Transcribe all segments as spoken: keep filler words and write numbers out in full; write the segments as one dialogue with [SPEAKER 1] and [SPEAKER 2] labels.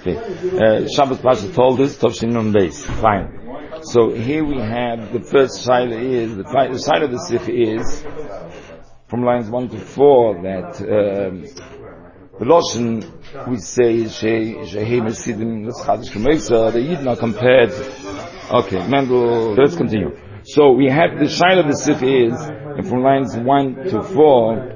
[SPEAKER 1] Okay. Uh, Shabbos Pasha told us, Tovshin Nun Beis. Fine. So here we have the first side is, the, the side of the Sikh is, from lines one to four, that, um, the Loshen, we say, Shehei Mesidim, L'Schadish K'meisa, the Yidden are compared. Okay, Mendel, let's continue. So we have the side of the Sikh is, and from lines one to four,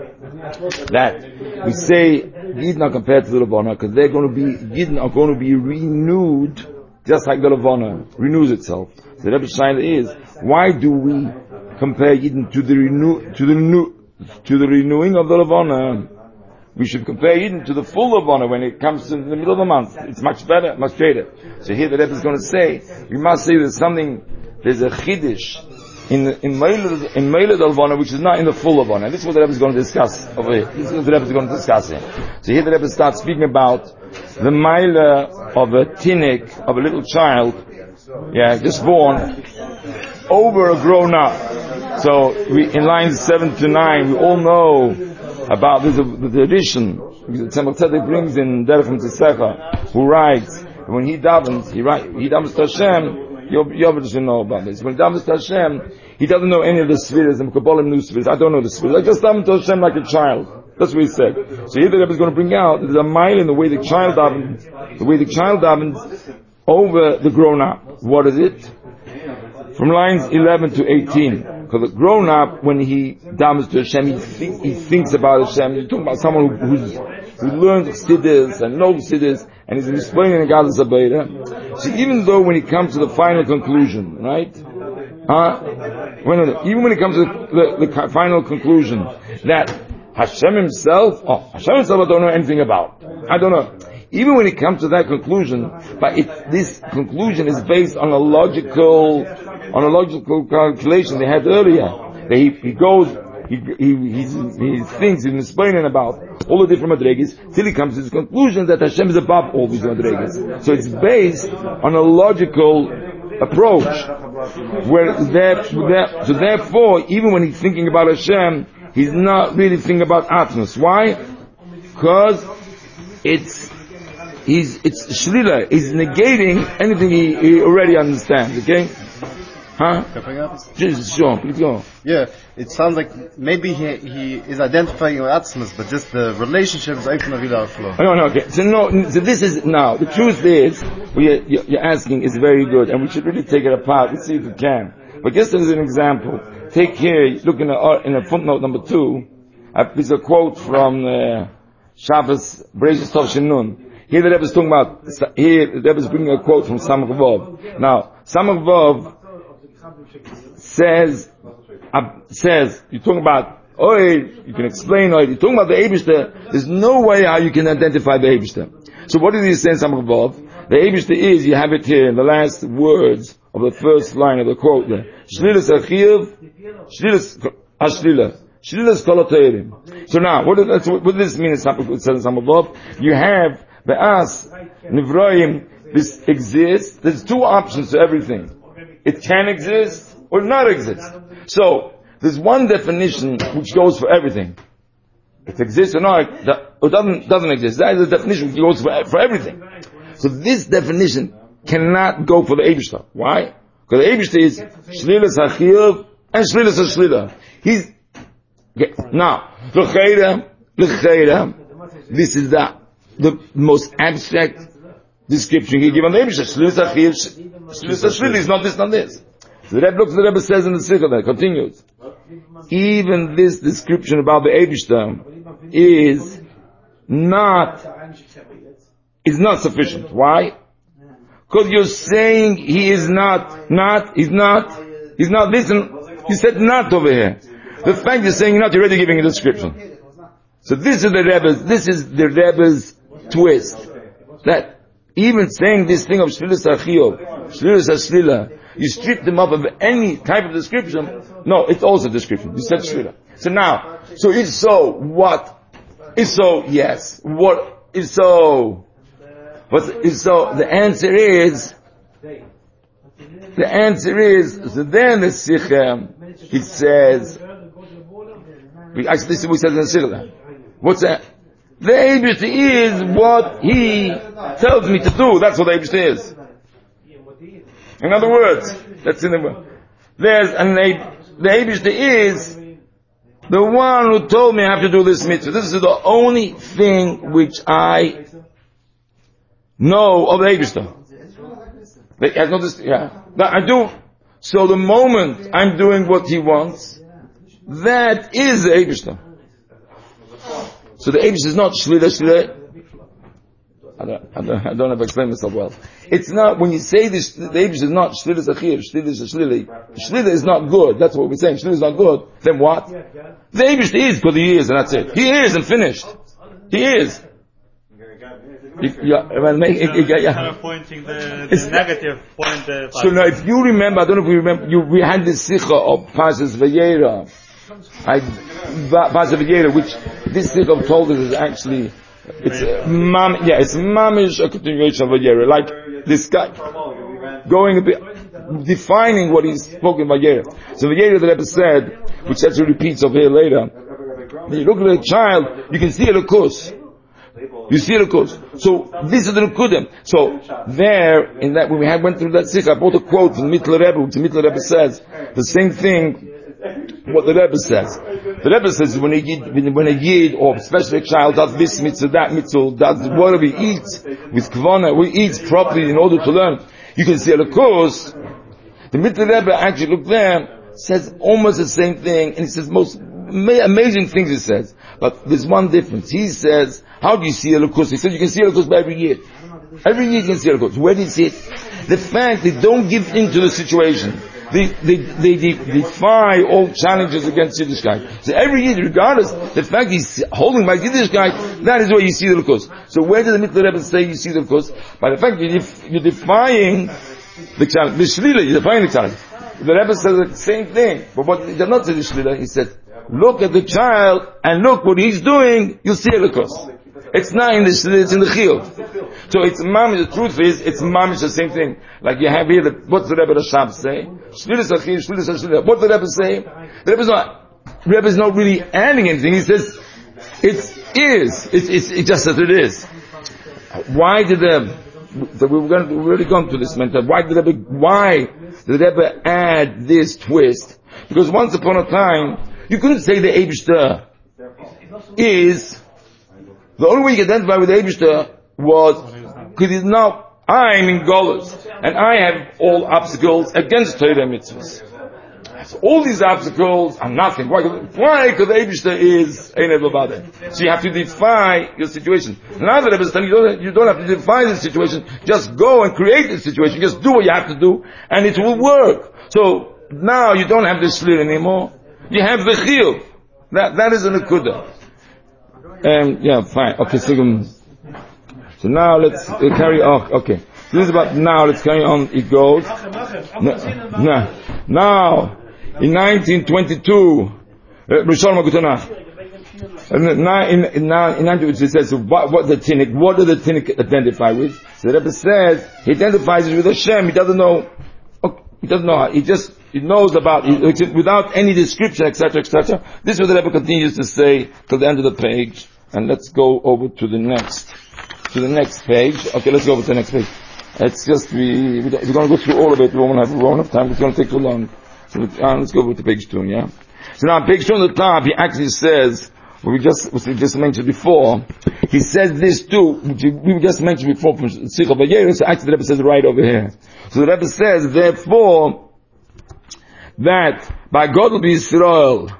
[SPEAKER 1] that we say Yidden are compared to the Levana because they're going to be Yidden are going to be renewed just like the Levana renews itself. So the Rebbe Shaila is, why do we compare Yidden to the renew to the renew to the renewing of the Levana? We should compare Yidden to the full Levana when it comes in the middle of the month. It's much better, much greater. So here the Rebbe is going to say, we must say there's something, there's a Chiddush in in Meilad in Meilad Levana, which is not in the full Levana. And this is what the Rebbe is going to discuss over here. This is what the Rebbe is going to discuss here. So here the Rebbe starts speaking about the Meila of a Tinnik, of a little child, yeah, just born, over a grown up. So we, in lines seven to nine, we all know about this, the tradition. Tzemach Tzedek brings in Derech Mitzisecha, who writes, when he davens, he writes, he davens to Hashem. Yovel should know about this. When he davens to Hashem, he doesn't know any of the spheres, and Kabbalah knew spheres. I don't know the spheres. I just daven to Hashem like a child. That's what he said. So here the Rebbe is going to bring out there's a mile in the way the child davens, the way the child davens over the grown up. What is it? From lines eleven to eighteen. Because the grown up, when he davens to Hashem, he, think, he thinks about Hashem. You're talking about someone who, who's, who learns Chassidus and knows Chassidus, and he's explaining the Gadol Zabeira. So even though when he comes to the final conclusion, right? Huh? When, even when he comes to the, the, the final conclusion, that Hashem himself, oh, Hashem himself I don't know anything about. I don't know. Even when he comes to that conclusion, but it, this conclusion is based on a logical, on a logical calculation they had earlier. That he, he goes, he, he, he's, he thinks, he's explaining about all the different madrigas, till he comes to the conclusion that Hashem is above all these madrigas. So it's based on a logical approach. Where there, there, so therefore, even when he's thinking about Hashem, he's not really thinking about Atmos. Why? Because it's He's, it's shlila. He's negating anything he, he already understands. Okay? Huh? Jesus, sure. Please go.
[SPEAKER 2] Yeah, it sounds like maybe he he is identifying with Atzmus, but just the relationship is open a flow.
[SPEAKER 1] No, no. Okay. So no. So this is now. The truth is, what you're, you're asking is very good, and we should really take it apart. Let's see if we can. But just as an example, take here. Look in a, in a footnote number two. Uh, there's a quote from uh, Shabbos Bereishis Tovshin Nun. Here the Rebbe is talking about, here the Rebbe is bringing a quote from Samach Vov. Now, Samach Vov says, uh, says, you're talking about, oh, you can explain, or you're talking about the Eibishter, there's no way how you can identify the Eibishter. So what did he say in Samach Vov? The Eibishter is, you have it here in the last words of the first line of the quote there. Shlilas Achiv, Shlilas Ashlila. Shlilas Koloteirim. So now, what does, what does this mean in Samach Vov? You have the As, Nivroim, this exists. There's two options to everything. It can exist or not exist. So, there's one definition which goes for everything. It exists or not, or doesn't, doesn't exist. That is the definition which goes for, for everything. So this definition cannot go for the Eibishter. Why? Because the Eibishter is Shlilas HaChiyav and Shlilas HaShlila. He's, okay. Now, L'cheira, L'cheira, this is the the most abstract description he gives on the Eibishter. Shlilas HaChiyav, Shlilas HaShlila is not this, not this. So the Rebbe looks, the Rebbe says in the Sikha there, continues. Even this description about the Eibishter is not, is not sufficient. Why? Because you're saying he is not, not, he's not, he's not, listen, you said not over here. The fact you're saying not, you're already giving a description. So this is the Rebbe's, this is the Rebbe's twist. That even saying this thing of Shlilas HaChiyav, Shlilas HaShlila, you strip them up of any type of description. No, it's also a description. You said Shlila. So now, so if so, what? If so, yes. What? If so, what? If so, the answer is, the answer is, so then the Sikha, it says, actually this is what it says in the Sikha. What's that? The Eibishter is what he tells me to do. That's what the Eibishter is. In other words, that's in the word. There's an the Eibishter is the one who told me I have to do this mitzvah. This is the only thing which I know of the Eibishter. It has no, yeah, that I do. So the moment I'm doing what he wants, that is the Eibishter. So the Eibishter is not Shlila Shlila. I don't, I don't, I don't have to explain myself well. It's not, when you say this, the Eibishter is not Shlila Zachir, Shlila is Shlila. Shlila is not good. That's what we're saying. Shlila is not good. Then what? The Eibishter is because he is, and that's it. He is and finished. He is. You, yeah, well, make, it, it, yeah.
[SPEAKER 3] Kind of pointing the, the negative point. The
[SPEAKER 1] so now, if you remember, I don't know if you remember, you, we had this sikha of Pashas Vayera. I, Pashas Vayera, which this sikha told us is actually, it's uh, mam, yeah, it's mamish a continuation of Vayera. Like this guy going a bit, defining what he's spoken Vayera. So Vayera, the Rebbe said, which actually repeats over here later. When you look at a child, you can see a lukus. You see the course. So this is the Nukudim. So there, in that, when we had went through that sikh, I brought a quote from Mittler Rebbe, which the Mittler Rebbe says the same thing. What the Rebbe says. The Rebbe says when a yid, when a yid or especially a child does this mitzvah, that mitzvah, does whatever he eats with kavana, we eats properly in order to learn. You can see the course. The Mittler Rebbe actually look there, says almost the same thing, and he says most amazing things he says. But there's one difference. He says, how do you see a lukus? He said you can see a lukus by every year. Every year you can see a lukus. Where do you see it? The fact they don't give in to the situation. They, they, they, they defy all challenges against Yiddishkeit. So every year, regardless, the fact he's holding by Yiddishkeit, that is where you see the lukus. So where did the Mittler Rebbe say you see the lukus? By the fact that you're, you're defying the challenge. The Shlila, you're defying the challenge. The Rebbe says the same thing. But what he did not say the Shlila, he said, look at the child and look what he's doing, you'll see a lukus. It's not in the, it's in the chiyuv. So it's mamish, the truth is, it's mamish the same thing. Like you have here, the, what's the Rebbe Rashab say? Shlilis achir, shlilis achir. What the Rebbe say? The Rebbe's not, the Rebbe's not really adding anything. He says, it is. It's, it's, it's just that it is. Why did the, the we were going to, we've already gone to this mentor. Why did the Rebbe, why did the Rebbe add this twist? Because once upon a time, you couldn't say the Eibishter is, the only way you could identify with the Eibishter was, because he's now, I'm in Golos, and I have all obstacles against Torah mitzvahs. So all these obstacles are nothing. Why? Why? Because the Eibishter is Ein Evavadeh. So you have to defy your situation. Now the Rebbe is telling you, don't, you don't have to defy the situation, just go and create the situation, just do what you have to do, and it will work. So now you don't have the shlir anymore. You have the chiyuv. That, that is a nekuda. Um, yeah, fine. Okay, so, um, so now let's uh, carry on. Okay. This is about now, let's carry on. It goes. No, no. Now, in nineteen twenty-two, Rishon Magutanah. Now, in, in, now, in nineteen twenty-two, it says, so what, what the Tinnik, what do the Tinnik identify with? So the Rebbe says, he identifies it with Hashem. He doesn't know, okay, he doesn't know, he just, he knows about, without any description, et cetera, et cetera. This is what the Rebbe continues to say till the end of the page. And let's go over to the next, to the next page. Okay, let's go over to the next page. It's just, we, we're going to go through all of it. We won't have, we won't have time. It's going to take too long. So uh, let's go over to page two, yeah? So now, page two on the top, he actually says, what we just, what we just mentioned before, he says this too, which we just mentioned before from Sikha Vayera, so actually the Rebbe says it right over here. So the Rebbe says, therefore, that by God will be Yisrael,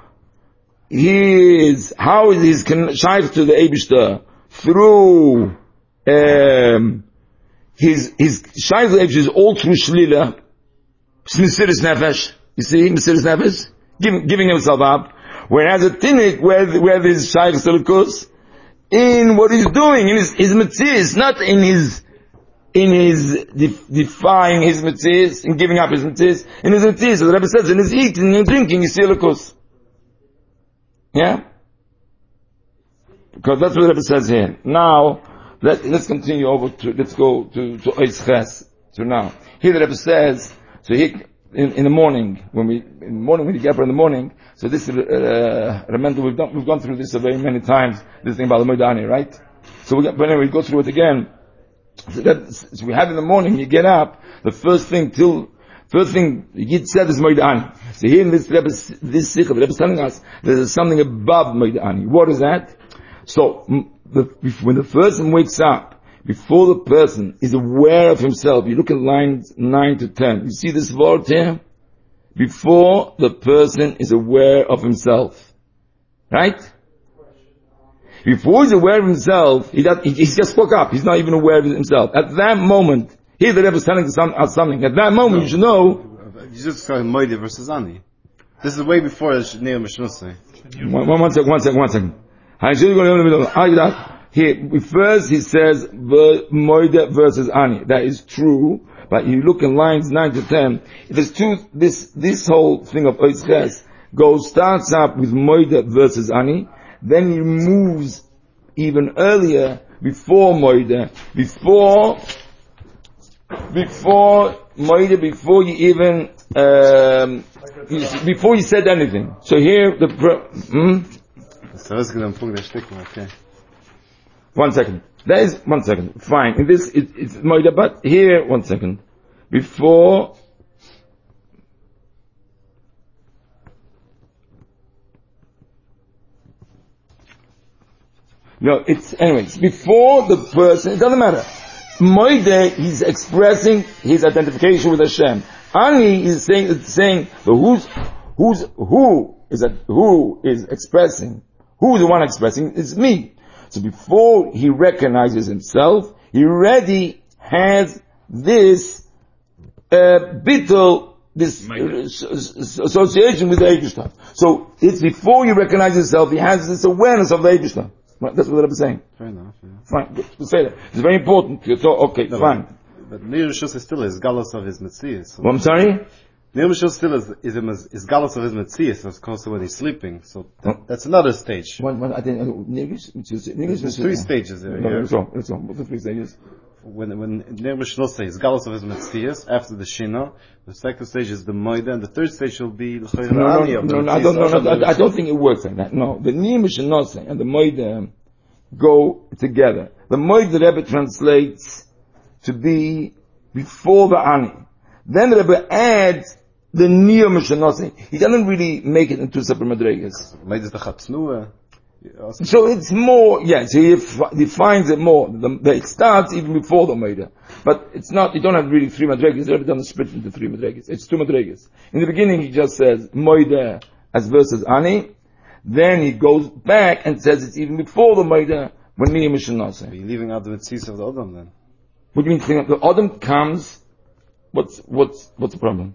[SPEAKER 1] he is, how is his shaykh to the Eibishter? Through, um, his, his shaykh to the Eibishter is all through Shlila, Mesiris Nefesh. You see, Mesiris Nefesh? Giving, giving himself up. Whereas a Tinnik, where, where his shaykh to the Lukus, in what he's doing, in his, his mitzvahs, not in his, in his def- defying his mitzvahs, in giving up his mitzvahs, in his mitzvahs, as the Rebbe says, in his eating and drinking, you see a Lukus. Yeah? Because that's what the Rebbe says here. Now, let, let's continue over to, let's go to, to Eitz Ches, to now. Here the Rebbe says, so he, in, in the morning, when we, in the morning, when you get up in the morning, so this, uh, remember we've done, we've gone through this very many times, this thing about the Moedani, right? So we, but anyway, we go through it again. So, that, so we have in the morning, you get up, the first thing till, first thing Yid said is Moedani. So here in this Rebbe, this Sikha, the Rebbe is telling us there's something above Moedani. What is that? So, the, when the person wakes up, before the person is aware of himself, you look at lines nine to ten, you see this word here? Before the person is aware of himself. Right? Before he's aware of himself, he, does, he, he just spoke up, he's not even aware of himself. At that moment, here the Rebbe is telling us something, at that moment no, you should know...
[SPEAKER 2] You just call him Moide versus Ani. This is way before Neo Mishnusay.
[SPEAKER 1] One, one, one second, one second, one second. Here, first he says Moide versus Ani. That is true, but you look in lines nine to ten. There's two. This this whole thing of Oitzches goes starts up with Moide versus Ani, then he moves even earlier before Moide, before before Moide, before you even um, you, before you said anything. So here the. Hmm?
[SPEAKER 2] Okay.
[SPEAKER 1] One second. That is, one second. Fine. In this, it, it's Moida, but here, one second. Before, no, it's, anyways, before the person, it doesn't matter. Moida, he's expressing his identification with Hashem. Ani is saying, saying, the who's, who's, who is, a, who is expressing, who is the one expressing, it's me. So before he recognizes himself, he already has this uh, bittul, this uh, association with the Eibishter. So it's before he recognizes himself, he has this awareness of the Eibishter. Right? That's what I'm saying.
[SPEAKER 2] Fair enough. Yeah.
[SPEAKER 1] Fine. Good. To say that. It's very important. So, okay,
[SPEAKER 2] no,
[SPEAKER 1] fine.
[SPEAKER 2] But Nir Rishus is still his galus of his Metzias. So
[SPEAKER 1] well, I'm sorry?
[SPEAKER 2] Nir Rishus still is, is, is, is galus of his Metzias as opposed to when he's sleeping. So that, that's another stage.
[SPEAKER 1] One, one, I think, Nirgish,
[SPEAKER 2] There's three stages there.
[SPEAKER 1] No,
[SPEAKER 2] yeah.
[SPEAKER 1] let's go, let's go. What's the three stages?
[SPEAKER 2] When, when Nir Rishus is galus of his Metzias, after the Shina, the second stage is the Moida, and the third stage will be the
[SPEAKER 1] no, no, no, no, no, I don't, no, no, I, I don't think it works like that. No, the Nir Rishus and the Moida go together. The Moida, the Rebbe translates to be before the Ani. Then the Rebbe adds the Neo Mishanose. He doesn't really make it into separate madrigas. So it's more, yes, he defines it more. The, the, it starts even before the Moida. But it's not, you don't have really three madrigas. The Rebbe doesn't split into three madrigas. It's two madrigas. In the beginning he just says Moida as versus Ani. Then he goes back and says it's even before the Moida when Neo Mishanose.
[SPEAKER 2] Are you leaving out the mitzvahs of the Adam then?
[SPEAKER 1] What do you mean? The Adam comes. What's what's what's the problem?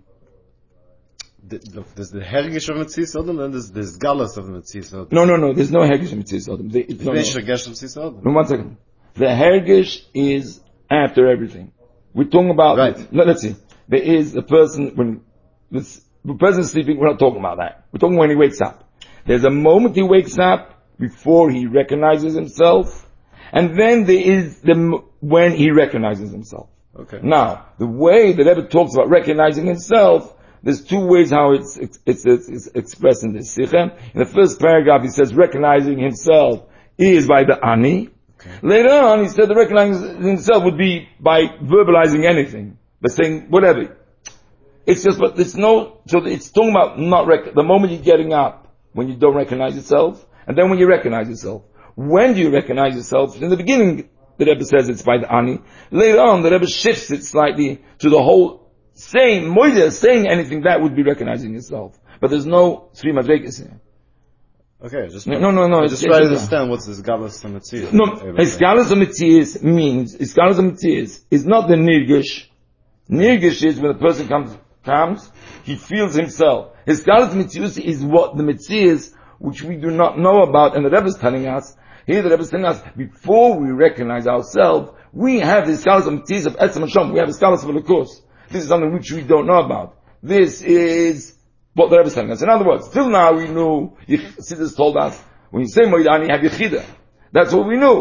[SPEAKER 2] The, look, there's the hergish of mitzvahs Adam, and there's there's galus of mitzvahs Adam.
[SPEAKER 1] No, no, no. There's no hergish of mitzvahs Adam. The, no, no. no, one second. The hergish is after everything. We're talking about.
[SPEAKER 2] Right.
[SPEAKER 1] No, let's see. There is a person when this, the person is sleeping. We're not talking about that. We're talking when he wakes up. There's a moment he wakes up before he recognizes himself, and then there is the when he recognizes himself.
[SPEAKER 2] Okay.
[SPEAKER 1] Now, the way the Rebbe talks about recognizing himself, there's two ways how it's, it's, it's, it's expressed in this Sikha. In the first paragraph, he says recognizing himself is by the Ani. Okay. Later on, he said the recognizing himself would be by verbalizing anything, by saying whatever. It's just, but it's no, so it's talking about not rec- the moment you're getting up, when you don't recognize yourself, and then when you recognize yourself. When do you recognize yourself? In the beginning, the Rebbe says it's by the Ani. Later on, the Rebbe shifts it slightly to the whole saying, Moida, saying anything, that would be recognizing yourself. But there's no three madrigas here.
[SPEAKER 2] Okay, just
[SPEAKER 1] no, no, no. no
[SPEAKER 2] I just try to understand what's this galus of Metzias.
[SPEAKER 1] No, this galus of Metzias means, this galus of Metzias is not the nirgish. Nirgish is when the person comes, comes, he feels himself. His galus of Metzias is what the Metzias, which we do not know about, and the Rebbe is telling us. Here the Rebbe is telling us, before we recognize ourselves, we have this galus of Metzias of Etzem Hashem. We have this galus of Elokus. This is something which we don't know about. This is what the Rebbe is telling us. In other words, till now we knew, Siddur told us, when you say Moidani, you have Yechida. That's what we knew.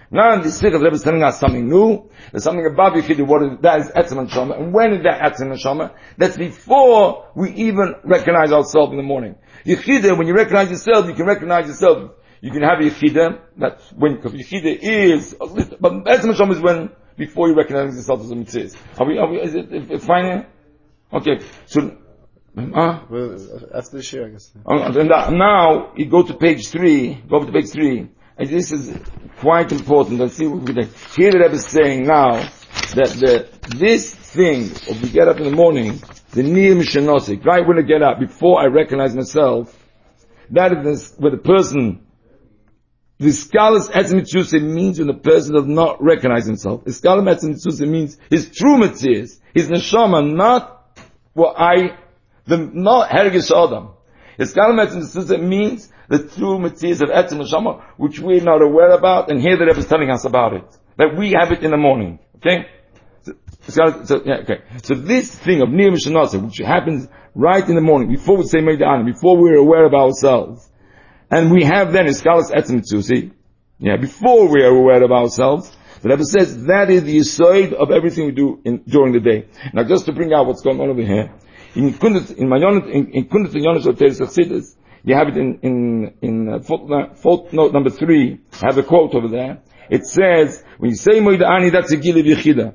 [SPEAKER 1] Now in this Sikha, the Rebbe is telling us something new. There's something above Yechidah, what is, that is Etzem Neshama. And when is that Etzem Neshama? That's before we even recognize ourselves in the morning. Yechidah, when you recognize yourself, you can recognize yourself. You can have Yechidah, that's when, because Yechidah is, but Etzem Neshama is when, before you recognize yourself as a mitzvah. Are we, are we, is it, is it fine here? Okay, so, uh,
[SPEAKER 2] well, after the share, I guess.
[SPEAKER 1] Now, you go to page three, go up to page three, and this is quite important. Let's see what we do. Here the Rebbe is saying now that the this thing of we get up in the morning, the niyah mishanosik, right when I get up, before I recognize myself, that is this, where the person, the skalas etzem mitzvah means when the person does not recognize himself. The skalas etzem mitzvah means his true mitzvah, his neshama, not what I, the not hergish adam. His skalas etzem mitzvah means the true mitzvahs of Etzem Neshama, which we're not aware about, and here the Rebbe is telling us about it. That we have it in the morning. Okay? So, so, yeah, okay. So this thing of Niyah Mishanasa, which happens right in the morning, before we say Meida'an, before we're aware of ourselves, and we have then Iskalas Etzem Mitzvah, see? Yeah, before we are aware of ourselves, the Rebbe says that is the yisoid of everything we do in, during the day. Now just to bring out what's going on over here, in Kundat, in Mayonet, in, in Kundat and Yonesh Oteres Chassidus, you have it in, in, in uh, footnote, footnote number three. I have a quote over there. It says, when you say Moida'ani, that's a Gil of Yechidah.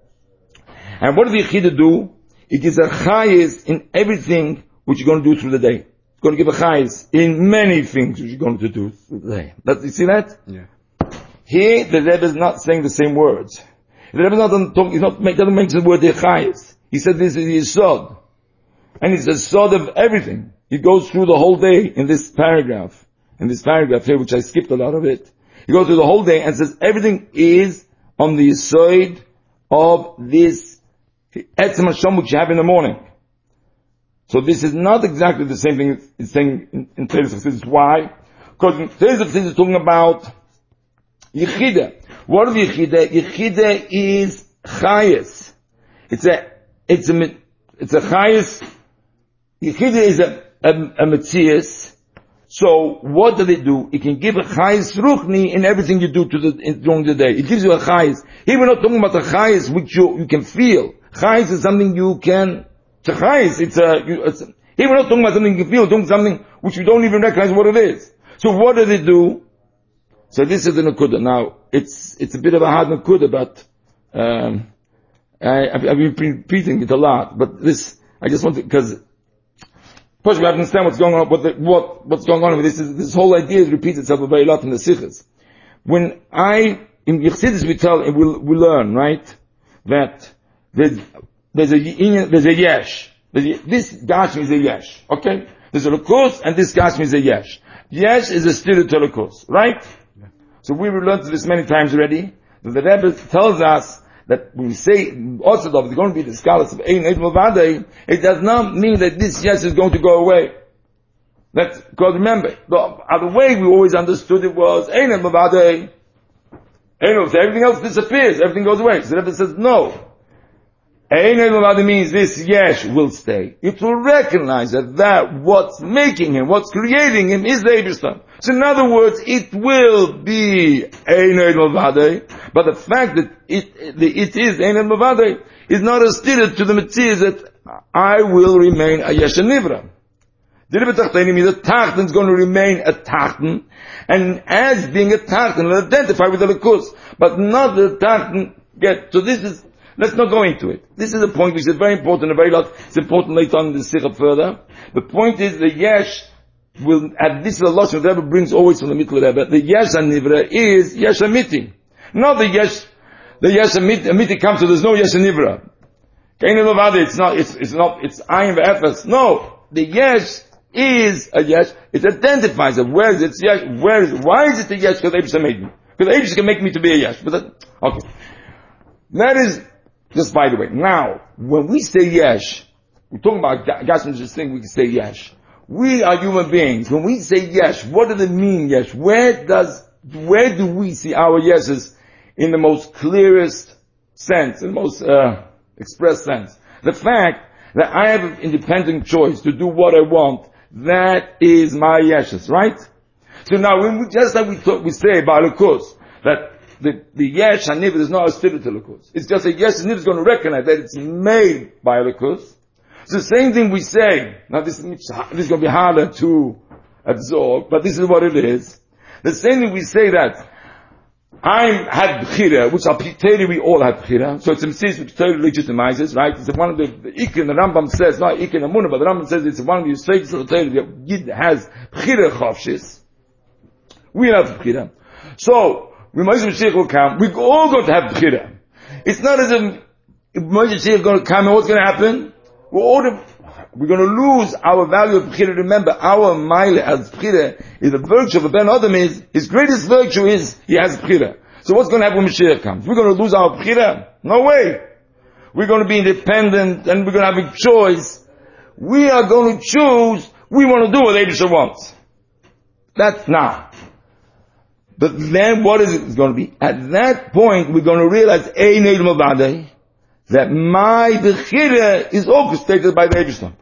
[SPEAKER 1] And what does the Yechidah do? It gives a chayis in everything which you're going to do through the day. It's going to give a chayis in many things which you're going to do through the day. That, you see that?
[SPEAKER 2] Yeah.
[SPEAKER 1] Here, the Rebbe is not saying the same words. The Rebbe is not talking, he's not, doesn't mention the word chayis. He said this is his sod. And it's a sod of everything. He goes through the whole day in this paragraph, in this paragraph here, which I skipped a lot of it. He goes through the whole day and says everything is on the side of this Etzem Hashem which you have in the morning. So this is not exactly the same thing it's saying in, in Teres Chassidus. Why? Because in Teres Chassidus is talking about Yechidah. What is Yechidah? Yechidah is Chayes. It's a, it's a, it's a Chayes. Yechidah is a A, a Metzias. So what does it do? It can give a chayis ruchni in everything you do to the, in, during the day. It gives you a chayis. Here we're not talking about a chayis which you, you can feel. Chayis is something you can, it's a chayis, it's a, you, it's, here we're not talking about something you can feel, we're talking something which you don't even recognize what it is. So what does it do? So this is the Nakuda. Now, it's, it's a bit of a hard Nakuda, but, um, I, I've been repeating it a lot, but this, I just want to, because, First, we have to understand what's going on, what, the, what, what's going on with this. Is, this whole idea repeats itself a very lot in the Sikhs. When I, in Yechidus we tell, we, we learn, right, that there's, there's a, there's a yesh. There's a, this Gashmi is a yesh, okay? There's a Lukus, and this Gashmi is a yesh. Yesh is a still to Lukus, right? Yeah. So we have learned this many times already, that the Rebbe tells us that when we say also that there's going to be the scholars of Ein Eid Mavadei, it does not mean that this yes is going to go away. That's because remember, the other way we always understood it was Ein Eid Mavadei. Everything else disappears, everything goes away. So the Rebbe says no. Ein Eid Mavadei means this yes will stay. You have to recognize that that what's making him, what's creating him is the Eibishter. So in other words, it will be Ein Eid Mavadei. But the fact that it, it is Ein Eid Mavadei is not a steer to the mitzvah that I will remain a Yesha Nivra. The Rebbe Tachtani means that Tachten is going to remain a Tachten, and as being a Tachten, will identify with the Likus, but not the Tachten get. So this is, let's not go into it. This is a point which is very important, a very lot. It's important later on in the Sikha further. The point is the Yesh will, and this is a lot the Rebbe brings always from the Mittel Rebbe, the Yesh Nivra is Yesh Amiti. Not the Yesh, the Yesh Amiti comes to there's no Yesh Nivra. It's not, it's, it's not, it's Ayin V'Efes. No. The Yesh is a Yesh. It identifies it. Where is it? Yesh. Where is it? Why is it a Yesh? Because Eibush made me. Because Eibush can make me to be a Yesh. But that, okay. That is, just by the way. Now, when we say Yesh, we're talking about Gashmi's just thing, we can say Yesh. We are human beings. When we say Yesh, what does it mean, Yesh? Where does, where do we see our Yeshes in the most clearest sense, in the most, uh, express sense? The fact that I have an independent choice to do what I want, that is my Yeshes, right? So now, when we, just like we talk, we say about Lukus, that the, the Yesh HaNivra is not a spiritual Likus. It's just a Yesh HaNivra is going to recognize that it's made by a Likus. It's the same thing we say. Now this, this is going to be harder to absorb, but this is what it is. The same thing we say that I had Bechira, which Al-Piteri we all had Bechira, so it's a Mitzvah which totally legitimizes, right? It's one of the, the Ikin, the Rambam says, not Ikin Amunah, but the Rambam says it's one of the stages of the Torah that Yid has Bechira Chavshis. We have Bechira. So, when Moshe Mashiach will come, we're all going to have Bechira. It's not as if, if Moshe Mashiach is going to come and what's going to happen? We're all to, we're going to lose our value of Bechira. Remember, our Mile as Bechira is the virtue of a Ben Adam is, his greatest virtue is, he has Bechira. So what's going to happen when Mashiach comes? We're going to lose our Bechira? No way. We're going to be independent and we're going to have a choice. We are going to choose, we want to do what Eibusha wants. That's now. But then what is it going to be? At that point, we're going to realize, Ein Eid Mavadeh, that my Bechira is orchestrated by the Eibusha.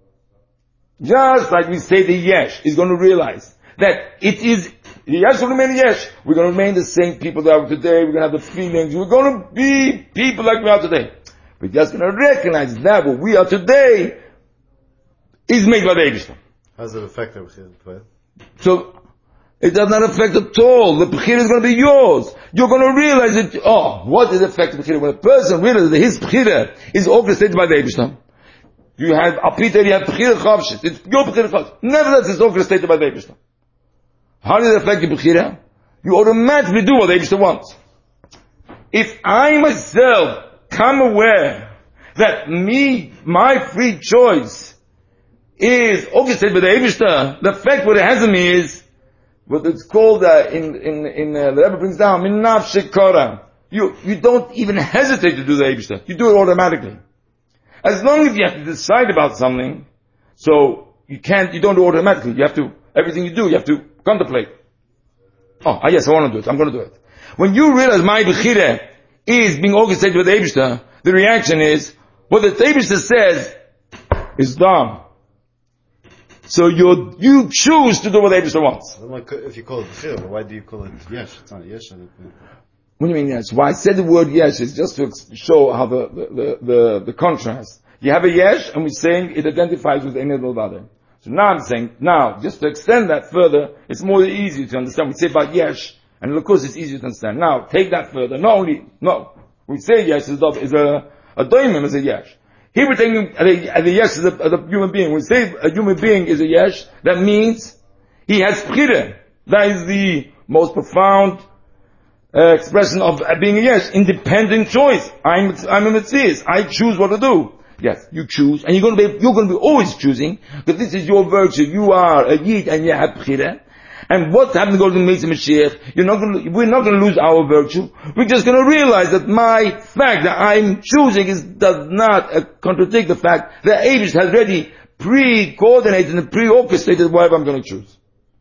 [SPEAKER 1] Just like we say the Yesh is going to realize that it is, the Yesh will remain Yesh. We're going to remain the same people that are today. We're going to have the feelings. We're going to be people like we are today. We're just going to recognize that what we are today is made by the Eibusha.
[SPEAKER 2] How does it affect our Bechira?
[SPEAKER 1] So, it does not affect at all. The Bechira is going to be yours. You're going to realize that, oh, what is the effect of Bechira? When a person realizes that his Bechira is orchestrated by the Eibusha, you have Apiter, you have Bechira Chavshis. It's your Bechira Chavshis. Nevertheless, it's orchestrated by the Eibusha. How does it affect your Bechira? You automatically do what the Eibusha wants. If I myself come aware that me, my free choice, is orchestrated by the Eibusha, the effect what it has on me is, what it's called uh, in in in uh, the Rebbe brings down min nafshek kora. You you don't even hesitate to do the Eibusha. You do it automatically. As long as you have to decide about something, so you can't you don't do it automatically. You have to everything you do you have to contemplate. Oh, ah, yes, I want to do it. I'm going to do it. When you realize my Bechira is being orchestrated with the Eibusha, the reaction is what the Eibusha says is done. So you you choose to do what the Eibusha wants.
[SPEAKER 2] Like if you call it Bechira, why do you call it Yesh? It's not Yesh.
[SPEAKER 1] What do you mean Yesh? Why I said the word Yesh is just to show how the the, the, the, the contrast. You have a Yesh, and we're saying it identifies with any other other. So now I'm saying, now, just to extend that further, it's more easy to understand. We say about Yesh, and of course it's easier to understand. Now, take that further. Not only, no, we say Yesh is a, is a, a doimim is a Yesh. Here we're taking the, the Yesh is a, a human being. We say a human being is a Yesh, that means he has Bechira. That is the most profound uh, expression of uh, being a Yesh. Independent choice. I'm, I'm a Metzias. I choose what to do. Yes, you choose, and you're going to be, you're going to be always choosing, because this is your virtue. You are a Yid, and you have Bechira. And what's happening to the Meitzah Mashiach? You're not going to, we're not going to lose our virtue. We're just going to realize that my fact that I'm choosing is, does not uh, contradict the fact that Eibush has already pre-coordinated and pre-orchestrated whatever I'm going to choose.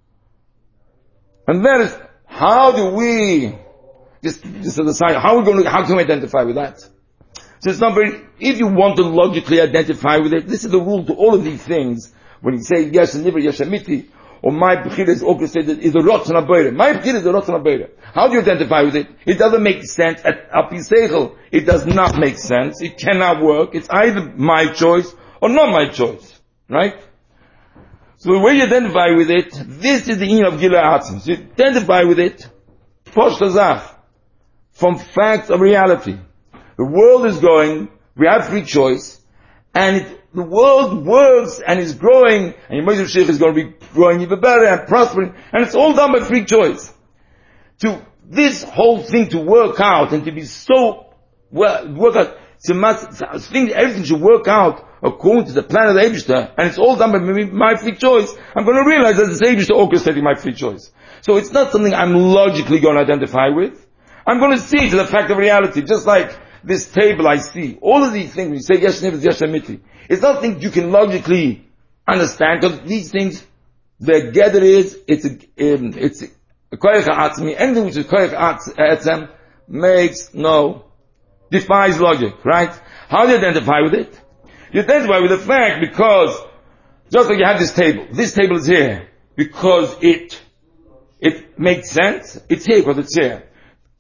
[SPEAKER 1] And that is, how do we, just, just decide, how are we going to, how can we identify with that? So it's not very, if you want to logically identify with it, this is the rule to all of these things. When you say, Yesh HaNivra, Yesh HaMiti, or my Bechira is orchestrated, is a Rotzon HaBeirah. My Bechira is a Rotzon HaBeirah. How do you identify with it? It doesn't make sense. At Api Seichel, it does not make sense. It cannot work. It's either my choice or not my choice. Right? So the way you identify with it, this is the in of Gila Atzim. So you identify with it, Posh Chazach, from facts of reality. The world is going, we have free choice, and it, the world works and is growing, and your Moshe Mashiach is going to be growing even better and prospering, and it's all done by free choice. To this whole thing to work out and to be so, well, work out, to must, things, everything should work out according to the plan of the Eibusha, and it's all done by my free choice, I'm going to realize that it's Eibusha orchestrating my free choice. So it's not something I'm logically going to identify with. I'm going to see it as a fact of reality, just like this table I see. All of these things, when you say Yesh HaNivra, Yesh HaMiti, it's not things you can logically understand, because these things, the gather is, it's a, um, it's a koyach ha'atzmi. Anything which is koyach ha'atzem makes no, defies logic, right? How do you identify with it? You identify with the fact because, just like you have this table, this table is here, because it, it makes sense, it's here because it's here.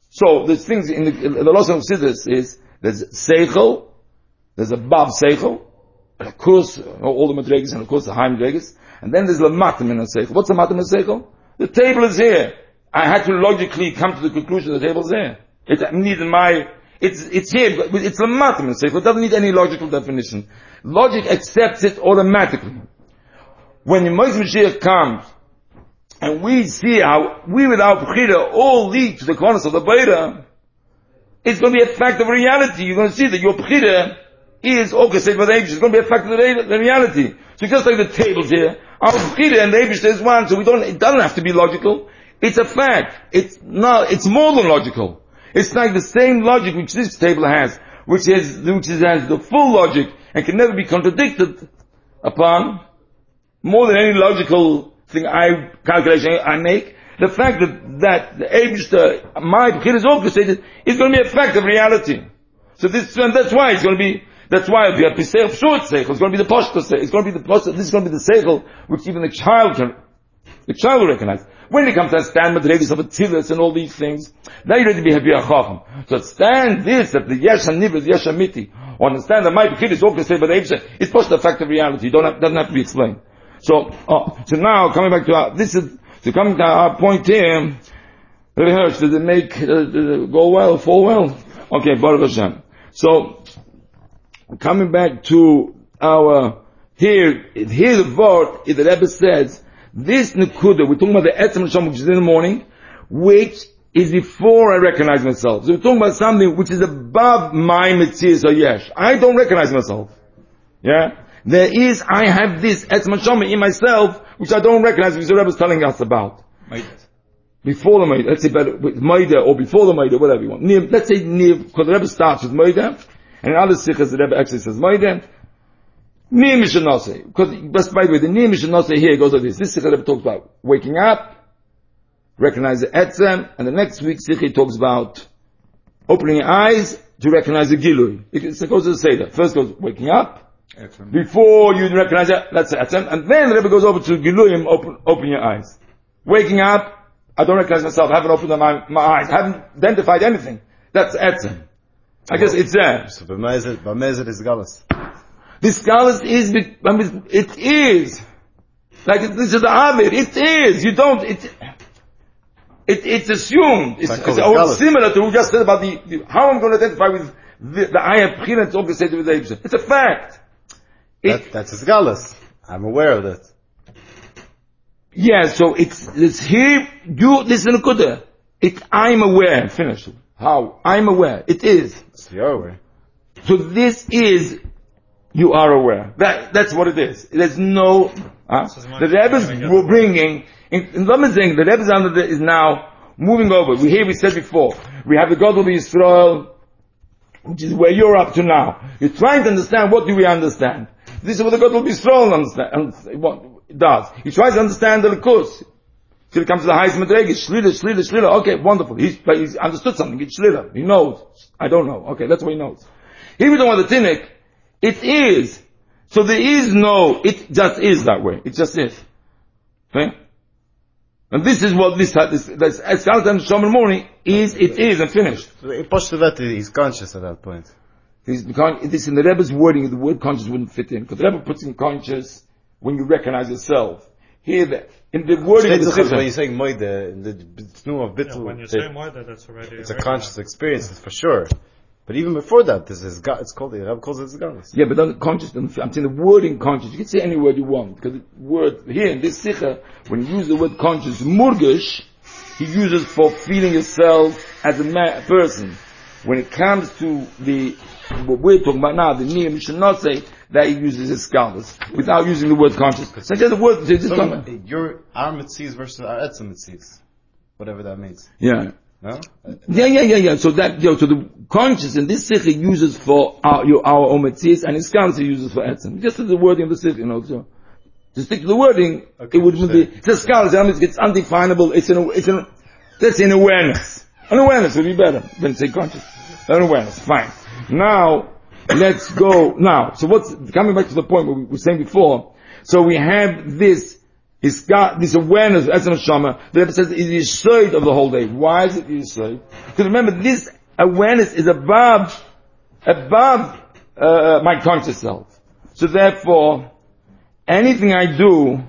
[SPEAKER 1] So there's things in the, in the Losam of Siddur is, there's Seichel, there's a Bab Seichel, and of course, all the Madregas, and of course the Haim Madregas, and then there's the Matam in a Seichel. What's the Matam in a Seichel? The table is here. I had to logically come to the conclusion the table is there. It needs my, it's, it's here, but it's the Matam in a Seichel. It doesn't need any logical definition. Logic accepts it automatically. When the Moshe Mashiach comes, and we see how we with our Bechira all lead to the corners of the Beira, it's going to be a fact of reality. You're going to see that your Bechira is orchestrated by the Eibush. It's going to be a fact of the, the reality. So just like the tables here, our Bechira and the Eibush is one, so we don't, it doesn't have to be logical. It's a fact. It's not, it's more than logical. It's like the same logic which this table has, which has, which has the full logic and can never be contradicted upon, more than any logical thing I, calculation I make. The fact that, that the Eibush, my Bechira is orchestrated, is going to be a fact of reality. So this, and that's why it's going to be, that's why we have Pesach short Seichel, it's going to be the Pashto Seichel, it's going to be the Pashto, this is going to be the Seichel, which even the child can, the child will recognize. When it comes to stand with the Regis of a Tzilis and all these things, now you're ready to be happy Chacham. So stand this, that the Yesh HaNivra, the Yesh HaMiti, or understand that my Bechira is orchestrated by the Eibush, it's Pashto, a fact of reality, it don't have, doesn't have to be explained. So, oh, so now, coming back to our, this is, so coming to our point here, Rabbi Hirsch, did it make, uh, did it go well, fall well? Okay, Baruch Hashem. So, coming back to our, here, here the word, the Rebbe says, this Nekuda, we're talking about the Etzem Hashem, which is in the morning, which is before I recognize myself. So we're talking about something which is above my Metzias or Yesh. I don't recognize myself. Yeah? There is, I have this Etzem Hashem in myself, which I don't recognize, which the Rebbe is telling us about. Before the Maida, let's say better, with Maida, or before the Maida, whatever you want. Near, let's say near, because the Rebbe starts with Maida, and in other sikhs the Rebbe actually says Maida, near Mishanose, because, just by the way, the near Mishanose here goes like this. This sikh the Rebbe talks about waking up, recognize the Etzem, and the next week sikh he talks about opening your eyes to recognize the Gilui. It goes to the Seder. First goes waking up, Etzem. Before you recognize it, that's Etzem, and then the Rebbe goes over to Giluyim, open, open your eyes. Waking up, I don't recognize myself, I haven't opened my, my eyes, I haven't identified anything. That's Etzem. I guess it's there.
[SPEAKER 2] So, B'mezet is Galus.
[SPEAKER 1] This Galus is, it is. Like, this is the Avid, it is. You don't, it, it it's assumed. It's, it's, it's similar to what we just said about the, the how I'm going to identify with the, the Ayah Bechira and orchestrated with the Eibush. It's a fact. It,
[SPEAKER 2] that, that's his Galus. I'm aware of that.
[SPEAKER 1] Yeah, so it's, it's here, you, this is a Nekuda. It, I'm aware, finish. How? I'm aware. It is.
[SPEAKER 2] So you're aware.
[SPEAKER 1] So this is, you are aware. That, that's what it is. There's no, uh, the Rebbe's bringing, in, in saying, the Rebbe's under the, is now moving over. We here we said before, we have the God of Israel, which is where you're up to now. You're trying to understand, what do we understand? This is what the God of Israel understand, what it does. He tries to understand the Likus. Till it comes to the highest Madrega, Shlila, Shlila, Shlila. Okay, wonderful. He's, he's understood something. It's Shlila. He knows. I don't know. Okay, that's what he knows. Here we don't want the Tinnik. It is. So there is no, it just is that way. It just is. Okay? And this is what this, this, this, as Galat and Shom in the morning is, it is, and finished.
[SPEAKER 2] So in Pashtuvet, he's conscious at that point.
[SPEAKER 1] He's, this in the Rebbe's wording, the word conscious wouldn't fit in. Because the Rebbe puts in conscious when you recognize yourself. Here, the, in the wording of the Sikha,
[SPEAKER 2] when you're saying Moida, in the Tnu of Bittul,
[SPEAKER 3] yeah, when you say Moida, that's already,
[SPEAKER 2] it's a conscious experience, for sure. But even before that, this is, it's called, the Rebbe calls it Zgalis.
[SPEAKER 1] Yeah, but then conscious, I'm saying the wording conscious, you can say any word you want, because the word, here in this Sikha, when you use the word conscious, Murgish, he uses for feeling yourself as a man, person. When it comes to the, what we're talking about now, the Niyam, you should not say that he uses his scholars without using the word conscious. So just the word, just
[SPEAKER 2] so
[SPEAKER 1] talking.
[SPEAKER 2] Your our mitzvahs versus our etzem mitzvahs, whatever that means.
[SPEAKER 1] Yeah.
[SPEAKER 2] No.
[SPEAKER 1] Yeah, yeah, yeah, yeah. So that, you know, so the conscious in this sikh he uses for our, your, our own mitzvahs, and his scholars he uses for etzem. Just the wording of the sikh, you know. So to stick to the wording, okay, it wouldn't be. It's a scholars. It's undefinable. It's an, it's an, that's an awareness. An awareness would be better than say conscious. An awareness. Fine. Now, let's go now. So what's, coming back to the point what we were saying before, so we have this It's got this awareness, Etzem Neshama, the Rebbe says is the yesod of the whole day. Why is it the yesod? Because remember, this awareness is above, above, uh, my conscious self. So therefore, anything I do,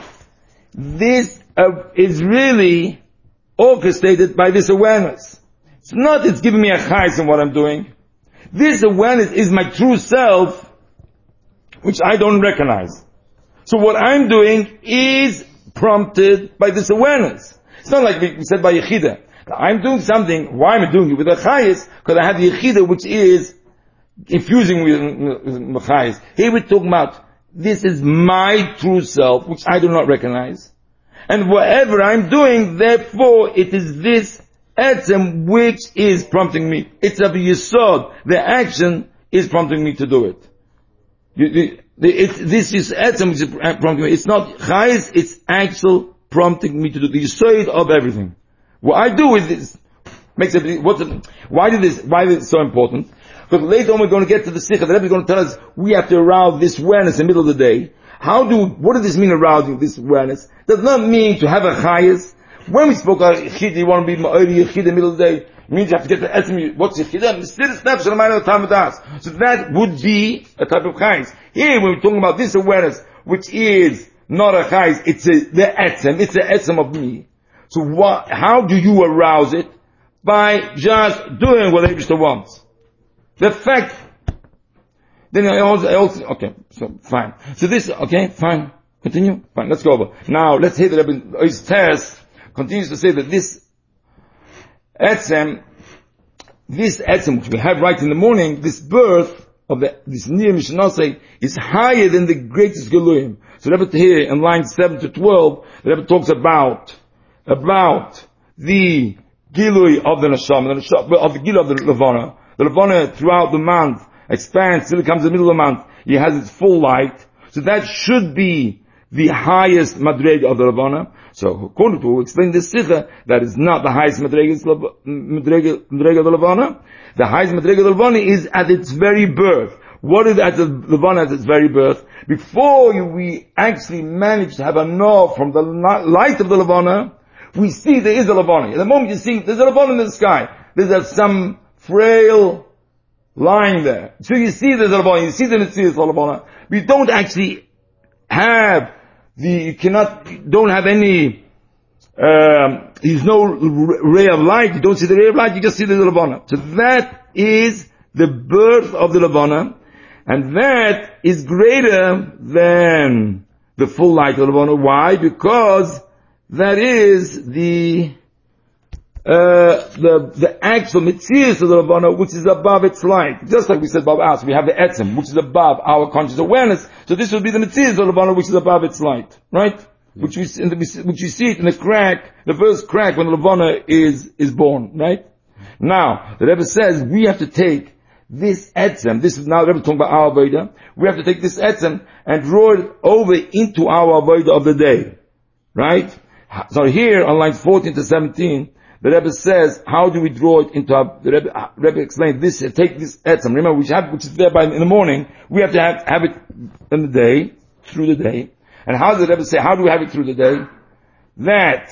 [SPEAKER 1] this uh, is really orchestrated by this awareness. It's not it's giving me a chayes in what I'm doing. This awareness is my true self, which I don't recognize. So what I'm doing is prompted by this awareness. It's not like we said by Yechida. I'm doing something, why am I doing it with a chayes? Because I have the Yechida, which is infusing with, with chayes. Here we're talking about, this is my true self, which I do not recognize. And whatever I'm doing, therefore, it is this etzem which is prompting me. It's a yesod. The action is prompting me to do it. You, the, the, it this is etzem which is prompting me. It's not chayes, it's actual prompting me to do the yesod of everything. What I do with this makes it, what's it, why did this, why is it so important? Because later on we're going to get to the sikha, the Rebbe is going to tell us we have to arouse this awareness in the middle of the day. How do, what does this mean, arousing this awareness? Does not mean to have a chayes. When we spoke about Yechida, you want to be Ma'ori Yechida in the middle of the day, it means you have to get the etzem, what's Yechida? Still steps on the mind of the time of das. So that would be a type of chayes. Here, when we're talking about this awareness, which is not a chayes, it's a, the etzem, it's the etzem of me. So what, how do you arouse it? By just doing what the Eibishter wants. The fact, then I also, I also, okay, so fine. So this, okay, fine. Continue? Fine, let's go over. Now, let's hear the Rebbe's test continues to say that this etzem, this etzem which we have right in the morning, this birth of the, this Nir Mishnasei is higher than the greatest Geluyim. So Rebbe here in line seven to twelve, the Rebbe talks about, about the Gilui of the Neshama, the Neshama, of the Gilui of the Levana. The Levana throughout the month expands till it comes the middle of the month. He has its full light. So that should be the highest Madrega of the Levana. So according to, we'll explain this Sikha, that is not the highest Madrega of the Levana. The highest Madrega of the Levana is at its very birth. What is at the Levana at its very birth? Before you, we actually manage to have a know from the light of the Levana, we see there is a Levana. At the moment you see, there's a Levana in the sky. There's some frail lying there. So you see there's a Levana, you see the Netzias of the Levana. We don't actually have the, you cannot, don't have any, um, there's no ray of light, you don't see the ray of light, you just see the Levana. So that is the birth of the Levana, and that is greater than the full light of the Levana. Why? Because that is the, Uh, the, the actual Metzias of the Levana, which is above its light. Just like we said above us, we have the Etzem, which is above our conscious awareness. So this would be the Metzias of the Levana, which is above its light. Right? Mm-hmm. Which we, in the, which you see it in the crack, the first crack when the Levana is, is born. Right? Mm-hmm. Now, the Rebbe says we have to take this Etzem, this is now the Rebbe talking about our Avodah, we have to take this Etzem and draw it over into our Avodah of the day. Right? So here, on lines fourteen to seventeen, the Rebbe says, how do we draw it into our, the Rebbe, uh, Rebbe explains this, uh, take this etzem, remember, which, have, which is there by, in the morning, we have to have, have it in the day, through the day. And how does the Rebbe say, how do we have it through the day? That,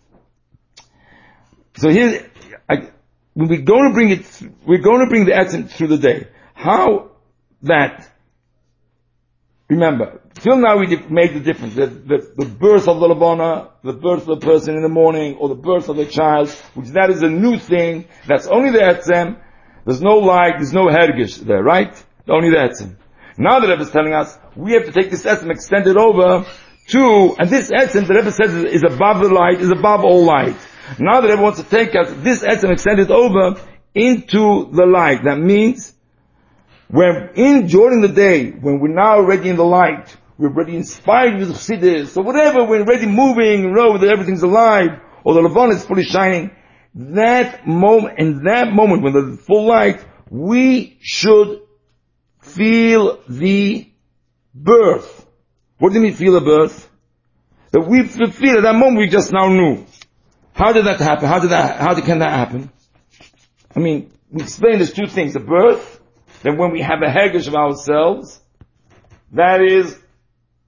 [SPEAKER 1] so here, I, when we're going to bring it, we're going to bring the etzem through the day. How that, remember, till now we made the difference. The, the, the birth of the Levana, the birth of the person in the morning, or the birth of the child, which that is a new thing. That's only the Etzem. There's no light, there's no Hergish there, right? Only the Etzem. Now the Rebbe is telling us, we have to take this Etzem, extend it over to, and this Etzem, the Rebbe says, is above the light, is above all light. Now the Rebbe wants to take us, this Etzem, extend it over into the light. That means, when in, during the day, when we're now already in the light, we're already inspired with Chassidus, or whatever, we're already moving, you know, that everything's alive, or the Levana is fully shining. That moment, in that moment, when there's full light, we should feel the birth. What do you mean feel the birth? That we feel at that moment we just now knew. How did that happen? How did that, how can that happen? I mean, we explained there's two things. The birth, then when we have a hergish of ourselves, that is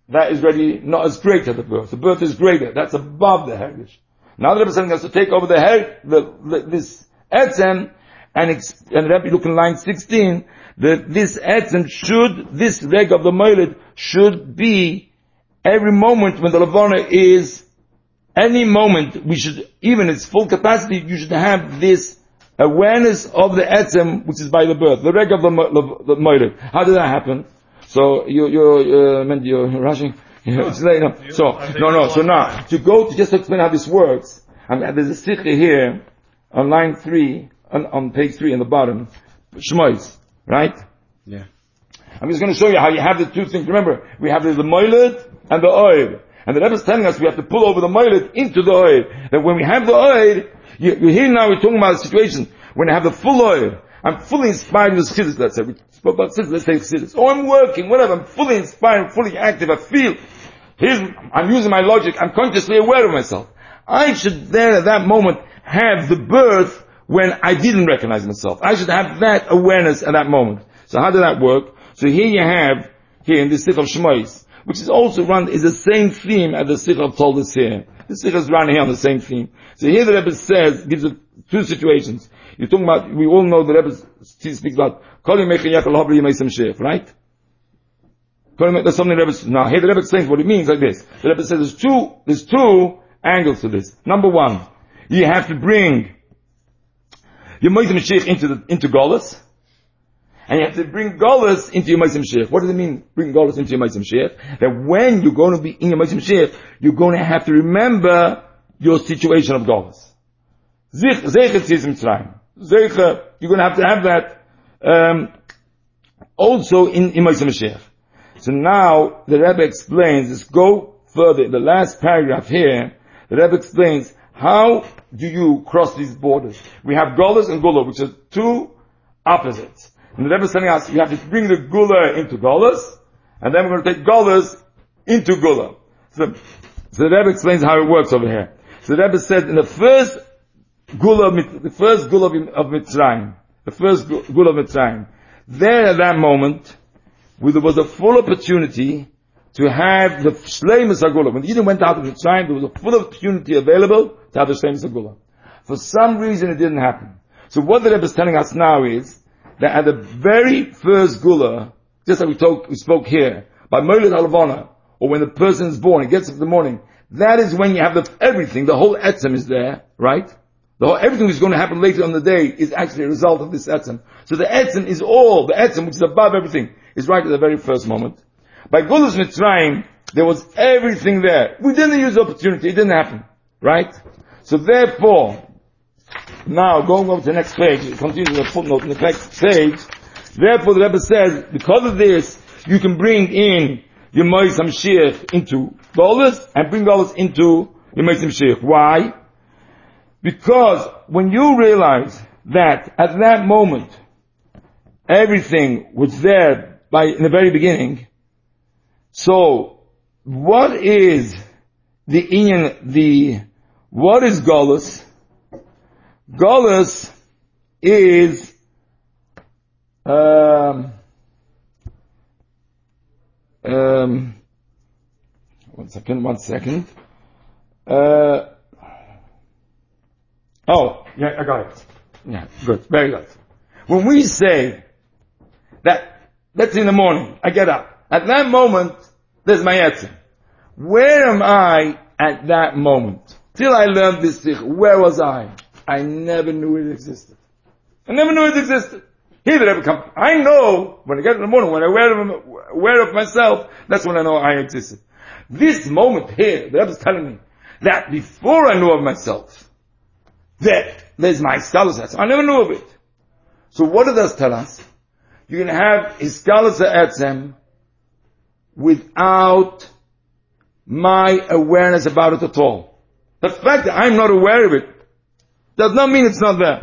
[SPEAKER 1] that is already not as great as the birth. The birth is greater. That's above the Hergish. Now the Rebbe is telling us to take over the her, the, the, this etzem, and, ex, and Rebbe, look in line sixteen, that this etzem should, this reg of the moiled should be every moment when the Levana is, any moment, we should, even its full capacity, you should have this awareness of the etzem, which is by the birth, the reg of the, the, the moiled. How did that happen? So, you, you're, uh, you're rushing. It's late now. So, no, no, so now, to go to just explain how this works, I mean, there's a sikha here, on line three, on, on page three in the bottom, Shmois, right?
[SPEAKER 2] Yeah.
[SPEAKER 1] I'm just going to show you how you have the two things. Remember, we have the, the moiled and the oil. And the Rebbe is telling us we have to pull over the moiled into the oil. That when we have the oil, you, you hear now we're talking about a situation, when I have the full oil, I'm fully inspired with chizis, let's say. We spoke about chizis, let's say chizis. Oh, I'm working, whatever, I'm fully inspired, I'm fully active, I feel. Here's, I'm using my logic, I'm consciously aware of myself. I should then at that moment have the birth when I didn't recognize myself. I should have that awareness at that moment. So how did that work? So here you have, here in the Sikh of Shmois, which is also run, is the same theme as the Sikh of told us here. The Sikh is run here on the same theme. So here the Rebbe says, gives us two situations. You're talking about, we all know the Rebbe speaks about, right? That's something the Rebbe, now here the Rebbe explains what it means like this. The Rebbe says there's two, there's two angles to this. Number one, you have to bring your Moisem Sheikh into the, into Golas, and you have to bring Golas into your Moisem Sheikh. What does it mean, bring Golas into your Moisem Sheikh? That when you're going to be in your Moisem Sheikh, you're going to have to remember your situation of Golas. Zeichet Tzis Mitzrayim. Zeichet, you're going to have to have that, um, also in, in Moisem Sheikh. So now, the Rebbe explains, let's go further, in the last paragraph here, the Rebbe explains, how do you cross these borders? We have Golas and Gula, which are two opposites. And the Rebbe is telling us, you have to bring the Gula into Golas, and then we're going to take Golas into Gula. So, so the Rebbe explains how it works over here. So the Rebbe said, in the first Gula, the first Gula of Mitzrayim, the first Gula of Mitzrayim, there at that moment, where there was a full opportunity to have the Shleimus HaGula. When the Yidden went out of Mitzrayim, there was a full opportunity available to have the Shleimus HaGula. For some reason it didn't happen. So what the Rebbe is telling us now is, that at the very first Gula, just like we, talk, we spoke here, by Moiled Halavana, or when the person is born, he gets up in the morning, that is when you have the, everything, the whole etzem is there, right? The whole, everything which is going to happen later on the day is actually a result of this etzem. So the etzem is all, the etzem which is above everything, is right at the very first moment. By Gulas Mitzrayim, there was everything there. We didn't use the opportunity, it didn't happen. Right? So therefore, now going over to the next page, it continues with a footnote in the next page, therefore the Rebbe says, because of this, you can bring in your Mois HaMashiach into Golas, and bring Golas into your Mois HaMashiach. Why? Because when you realize that at that moment, everything was there by, in the very beginning, so what is the inyan, the, what is Golas? Golas is, um, um, one second, one second. Uh, oh, yeah, I got it. Yeah, good, very good. When we say that, that's in the morning, I get up. At that moment, there's my etzem. Where am I at that moment? Till I learned this sikh, where was I? I never knew it existed. I never knew it existed. Here the Rebbe comes. I know, when I get in the morning, when I'm aware of, aware of myself, that's when I know I existed. This moment here, the Rebbe is telling me, that before I knew of myself, that there's my scholars. I never knew of it. So what does that tell us? You can have his scholars etzem without my awareness about it at all. The fact that I'm not aware of it does not mean it's not there.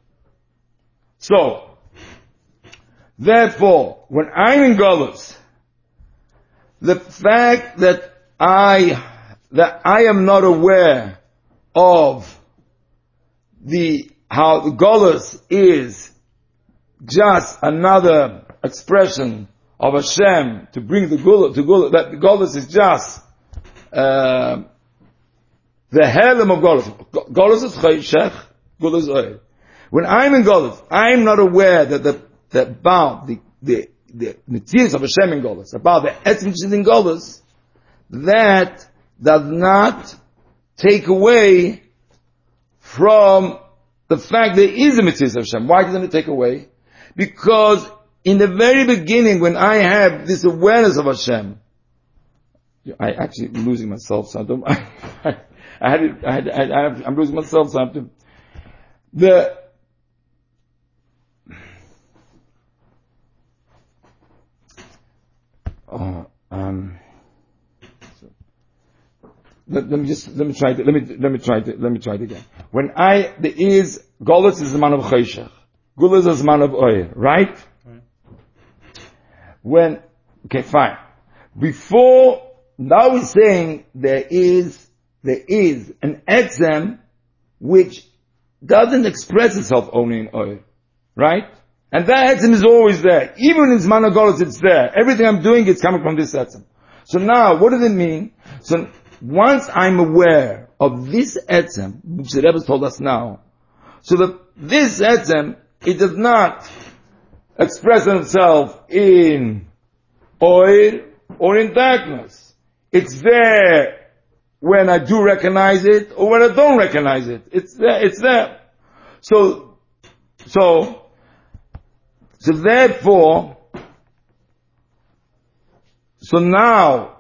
[SPEAKER 1] So, therefore, when I'm in Golos, the fact that I, that I am not aware of the, how the Golos is just another expression of Hashem to bring the Gula, to Gula, that the Golus is just, uh, the Helem of Golus. Golus is Chayshech, Gula is Oil. When I'm in Golus, I'm not aware that the, that about the, the, the Metzius of Hashem in Golus, about the Etzim which is in Golus, that does not take away from the fact there is a Metzius of Hashem. Why doesn't it take away? Because in the very beginning, when I have this awareness of Hashem, I actually am losing myself sometimes. I, I, I had it, I had, I, I have, I'm losing myself sometimes. The, oh, um, so, let, let me just, let me try it, let me, let me try it, let me try it again. When I, there is, Golus is the man of Chayshach. Gula is the man of Oil, right? When, okay, fine. Before, now we're saying there is, there is an etzem which doesn't express itself only in oil. Right? And that etzem is always there. Even in Zman HaGolus it's there. Everything I'm doing is coming from this etzem. So now, what does it mean? So, once I'm aware of this etzem, which the Rebbe told us now, so that this etzem, it does not express itself in oil or in darkness. It's there when I do recognize it or when I don't recognize it. It's there, it's there. So, so, so therefore, so now,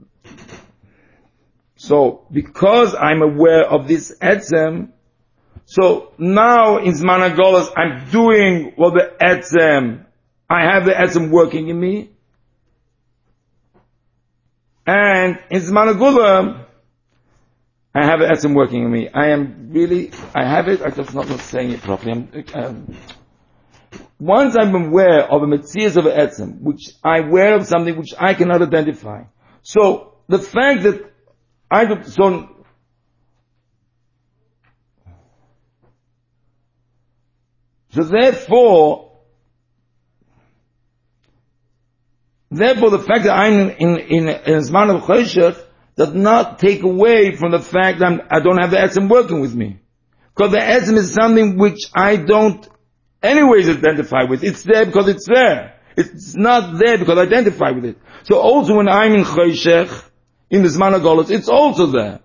[SPEAKER 1] so because I'm aware of this etzem, so now in Zman HaGolus I'm doing what the etzem, I have the etzem working in me. And in Zman HaGula, I have the etzem working in me. I am really, I have it, I'm just not, not saying it properly. I'm, um, once I'm aware of a metzias of an etzem, which I'm aware of something which I cannot identify. So the fact that I don't, so So therefore, therefore the fact that I'm in, in, in, in a Zman of Chayshach does not take away from the fact that I'm, I don't have the etzem working with me. Because the etzem is something which I don't anyways identify with. It's there because it's there. It's not there because I identify with it. So also when I'm in Chayshach, in the Zman HaGolus, it's also there.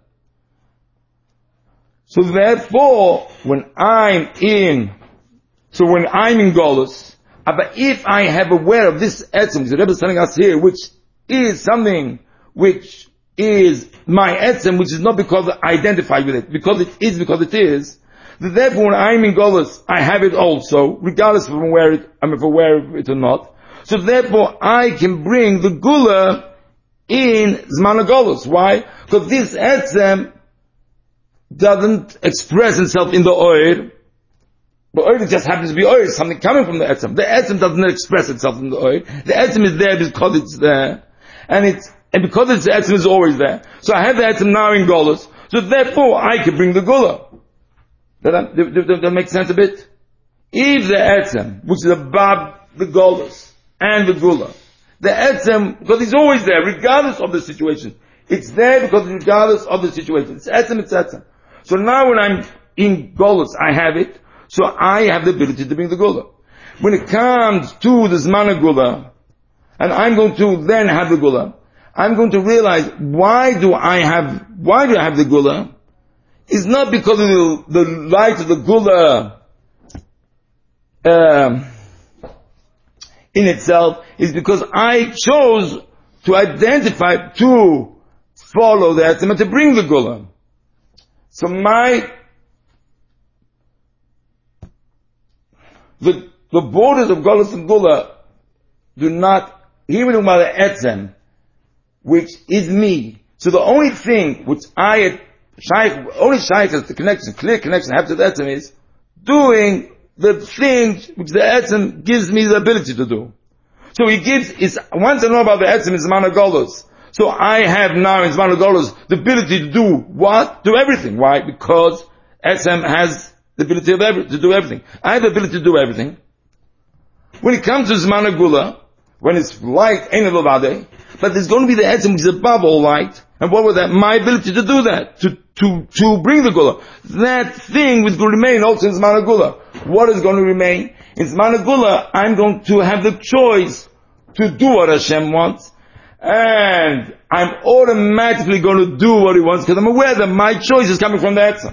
[SPEAKER 1] So therefore, when I'm in So when I'm in Golus, but if I have aware of this etzem, the Rebbe is telling us here, which is something which is my etzem, which is not because I identify with it, because it is because it is, that therefore when I'm in Golus, I have it also, regardless of where it, I'm aware of it or not. So therefore I can bring the Gula in Zman HaGolus. Why? Because this etzem doesn't express itself in the oil, but oil just happens to be oil, something coming from the etzem. The etzem doesn't express itself in the oil. The etzem is there because it's there. And it's, and because it's the etzem is always there. So I have the etzem now in Golus. So therefore I can bring the Gula. That, that, that, that makes sense a bit? If the etzem, which is above the Golus and the Gula, the etzem, because it's always there, regardless of the situation. It's there because regardless of the situation. It's etzem, it's etzem. So now when I'm in Golus, I have it. So I have the ability to bring the Gula. When it comes to the Zman Gula, and I'm going to then have the Gula, I'm going to realize why do I have, why do I have the Gula? It's not because of the, the light of the Gula um, in itself. It's because I chose to identify, to follow the etzem and to bring the Gula. So my The, the borders of Golus and Gula do not, here we talk about the etzem, which is me. So the only thing which I, shaykh, only shaykh has the connection, clear connection I have to the etzem is doing the thing which the etzem gives me the ability to do. So he gives, is, once I know about the etzem is Zman HaGolus. So I have now in Zman HaGolus the ability to do what? Do everything. Why? Because etzem has the ability of every, to do everything. I have the ability to do everything. When it comes to Zman HaGula, when it's light, ain't a lovade, but there's going to be the etzem which is above all light, and what was that? My ability to do that, to, to, to bring the gula. That thing was going to remain also in Zman Gula. What is going to remain? In Zman Gula, I'm going to have the choice to do what Hashem wants, and I'm automatically going to do what He wants, because I'm aware that my choice is coming from the etzem.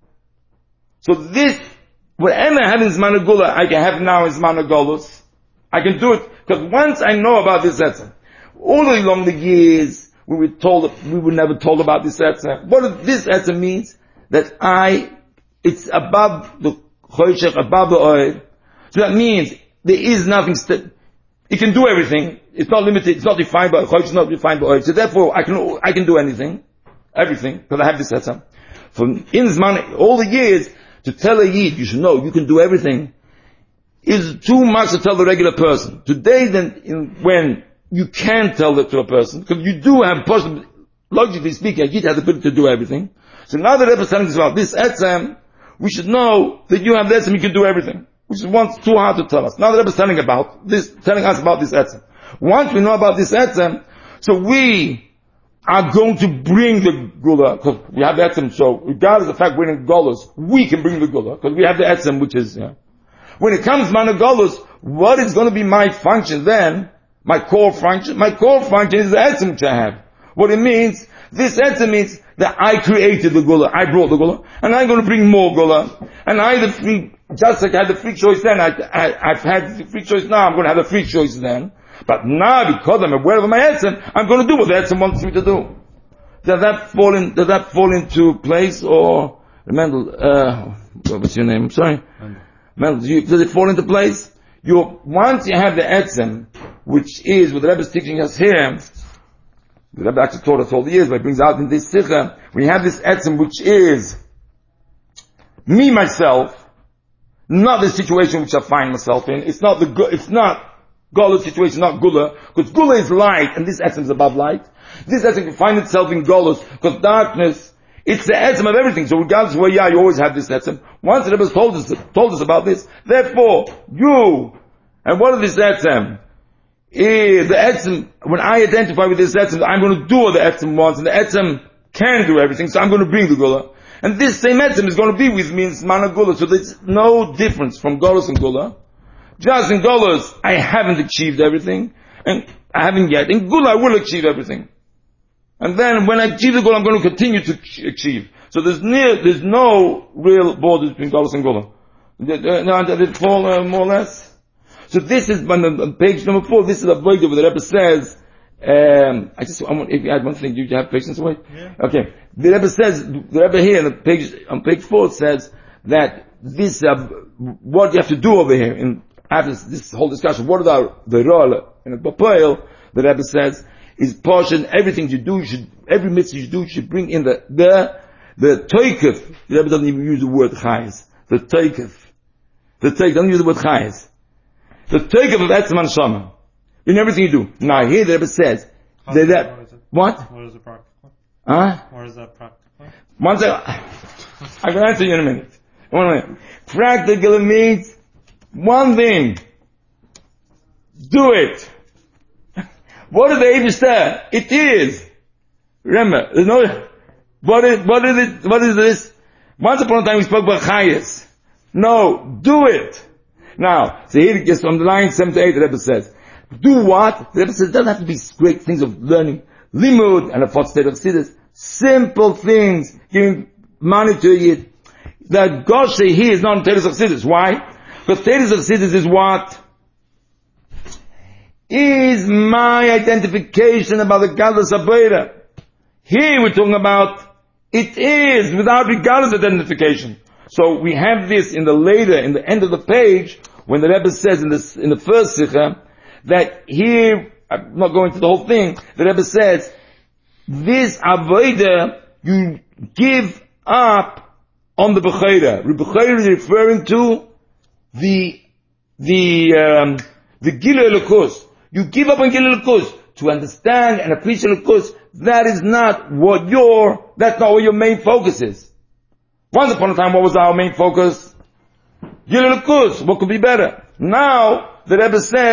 [SPEAKER 1] So this, whatever I have in Zman Gula, I can have now in Zman Golus. I can do it, because once I know about this etzem, all along the years, we were told, we were never told about this etzem. What this etzem means? That I, it's above the choshech, above the oil. So that means, there is nothing, st- it can do everything. It's not limited, it's not defined by choshech, it's not defined by oil. So therefore, I can, I can do anything. Everything, because I have this etzem. From in Zman, all the years, to tell a Yid, you should know, you can do everything, is too much to tell the regular person. Today, then, in, when you can tell that to a person, because you do have possible, logically speaking, a Yid has the ability to do everything. So now that Rebbe is telling us about this etzem, we should know that you have the etzem, you can do everything. Which is once too hard to tell us. Now that Rebbe is telling about this, telling us about this etzem. Once we know about this etzem, so we are going to bring the gula, because we have the etzem, so regardless of the fact we're in Golos, we can bring the gula, because we have the etzem, which is, yeah. When it comes to Golos, what is going to be my function then? My core function? My core function is the etzem which I have. What it means, this etzem means that I created the gula, I brought the gula, and I'm going to bring more gula, and I had the free, just like I had the free choice then, I, I, I've had the free choice now, I'm going to have the free choice then. But now, because I'm aware of my etzem, I'm going to do what the etzem wants me to do. Does that fall in, does that fall into place, or, Mendel, uh, what's your name? I'm sorry. Mendel, do you, does it fall into place? You, once you have the etzem, which is what the Rebbe is teaching us here, the Rebbe actually taught us all the years, but it brings out in this sikha, we have this etzem which is me, myself, not the situation which I find myself in. It's not the, it's not Gula situation, not Gula, because Gula is light, and this etzem is above light. This etzem can find itself in Golos, because darkness, it's the etzem of everything. So regardless of where you are, you always have this etzem. Once the Rebbe has told us, told us about this, therefore, you, and what is this etzem? Is the etzem, when I identify with this etzem, I'm going to do what the etzem wants, and the etzem can do everything, so I'm going to bring the Gula. And this same etzem is going to be with me in Zman Gula, so there's no difference from Golos and Gula. Just in Golos, I haven't achieved everything, and I haven't yet. In Gula, I will achieve everything. And then when I achieve the Gula, I'm going to continue to achieve. So there's near, there's no real border between Golos and Gula. Now, did it fall uh, more or less? So this is, on, on page number four, this is a void where the Rebbe says, um, I just, I want, if you add one thing, do you have patience away? Yeah. Okay. The Rebbe says, the Rebbe here on page, on page four says that this, uh, what you have to do over here, in, after this, this whole discussion, what are the, the role in a Bapoel, the Rebbe says, is portion, everything you do, you should, every mitzvah you do, you should bring in the, the, the toikef. The Rebbe doesn't even use the word chayes. The toikef. The toikef, doesn't use the word chayes. The toikef of etzem and shama. In everything you do. Now here the Rebbe says, that, that,
[SPEAKER 3] what?
[SPEAKER 1] What?
[SPEAKER 3] What is the practical?
[SPEAKER 1] Huh?
[SPEAKER 3] What is that practical?
[SPEAKER 1] One second. I can answer you in a minute. One minute. Practical means one thing. Do it. What is the Eibishter? It is. Remember, there's no, what is, what is it, what is this? Once upon a time we spoke about Chayes. No, do it. Now, so here it gets on the line seven to eight, the Rebbe says, do what? The Rebbe says, it doesn't have to be great things of learning. Limud and a fourth state of Siddur. Simple things. Giving money to a Yid. The Goshe here is not in Teres of Siddur. Why? Because Teres of Siddur is what? Is my identification about the Gadlus Abayra. Here we're talking about, it is without regardless of identification. So we have this in the later, in the end of the page, when the Rebbe says in this, in the first sikha, that here, I'm not going through the whole thing, the Rebbe says, this Avodah, you give up on the Bechira. The Bechira is referring to the, the, um, the Gilui Elokus. You give up on Gilui Elokus to understand and appreciate Elokus. That is not what your, that's not what your main focus is. Once upon a time, what was our main focus? Gilui Elokus. What could be better? Now, the Rebbe says,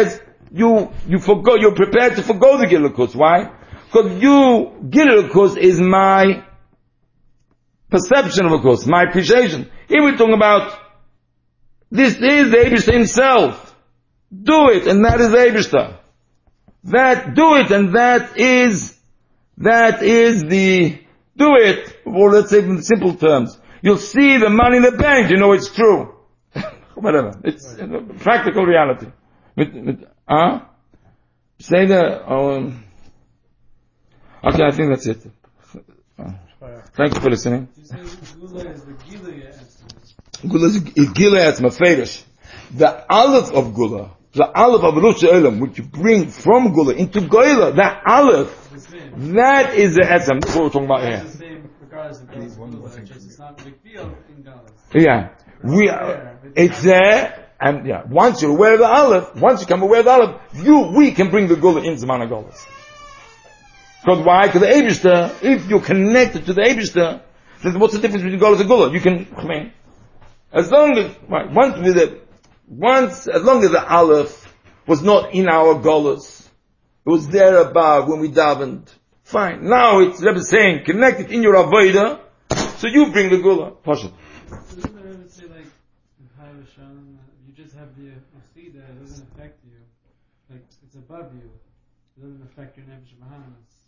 [SPEAKER 1] you, you forgo, you're prepared to forgo the Gilukos. Why? Because you, Gilukos is my perception of a course, my appreciation. Here we're talking about, this is the Eibishter himself. Do it, and that is the Eibishter. That, do it, and that is, that is the, do it, or let's say in simple terms. You'll see the money in the bank, you know it's true. Whatever. It's a practical reality. With, with, huh? Say the, um, okay, I think that's it. Uh, thank you for listening.
[SPEAKER 4] Gula is the Gila essence.
[SPEAKER 1] Gula is Gila essence, Meferish. The Aleph of Gula, the Aleph of Rosh Elam, which you bring from Gula into Goyla, that Aleph, that is the essence. That's what we're talking about here.
[SPEAKER 4] It's the same regardless of Gula, it's just it's not big deal in Galas.
[SPEAKER 1] Yeah. We are, it's there, and yeah, once you're aware of the Aleph, once you become aware of the Aleph, you, we can bring the Gula into Zman HaGolas. Because why? Because the Eibishter, if you're connected to the Eibishter, then what's the difference between Golas and Gula? You can, I mean, as long as, right, once with the, once, as long as the Aleph was not in our Golas, it was there above when we davened, fine. Now it's Rebbe saying, connect it in your Avodah, so you bring the Gula. Pasha.
[SPEAKER 4] Doesn't the Rebbe say like, in Chai Rishon, you just have the Asida, it doesn't affect you. Like, it's above you. It doesn't affect your Nefesh Bahamas.